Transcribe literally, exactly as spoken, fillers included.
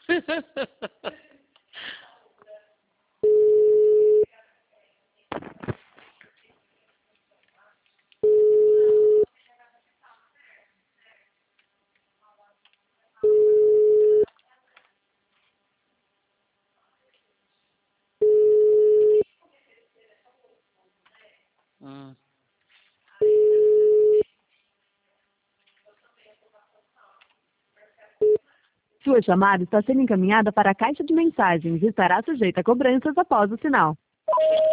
hum. Sua chamada está sendo encaminhada para a caixa de mensagens e estará sujeita a cobranças após o sinal.